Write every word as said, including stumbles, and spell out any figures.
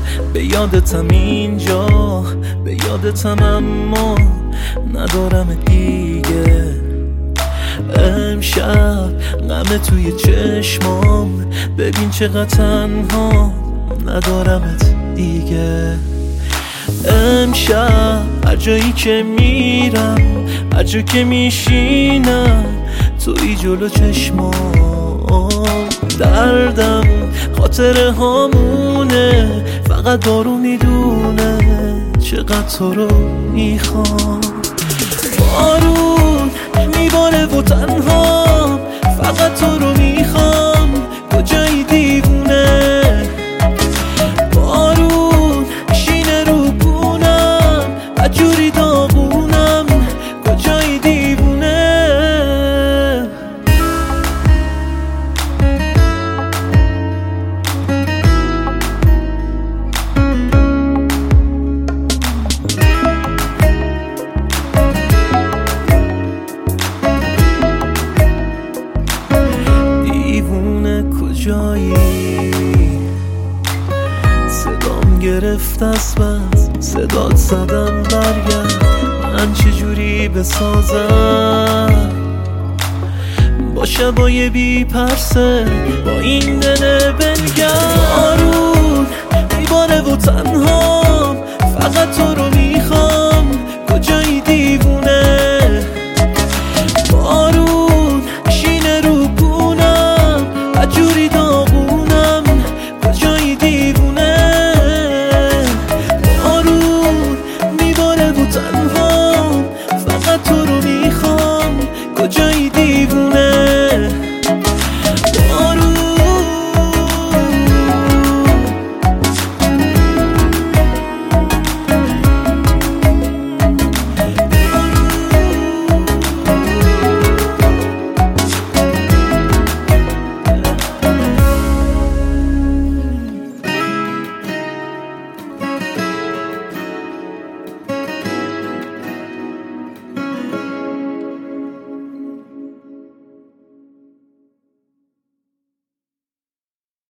به یادتم اینجا، به یادتم اما ندارم دیگه. امشب غم توی چشمام، ببین چقدر تنها ندارمت دیگه. امشب هر جایی که میرم، هر جا که میشینم، توی جلو چشمام. دردم خاطره هامونه، فقط دارو میدونه چقدر تو رو میخوام. بارون میباره و تنها، فقط تو رو میخوام. کجایی دیوونه؟ بارون شینه رو بونم، عجوری داغونم. کجایی دیوونه؟ کجایی؟ صدام گرفت از بس، صدات زدم برگرد. من چجوری بسازم با شبای بی پرسه، با این دل بنگرد. بارون میباره و تنها، فقط تو رو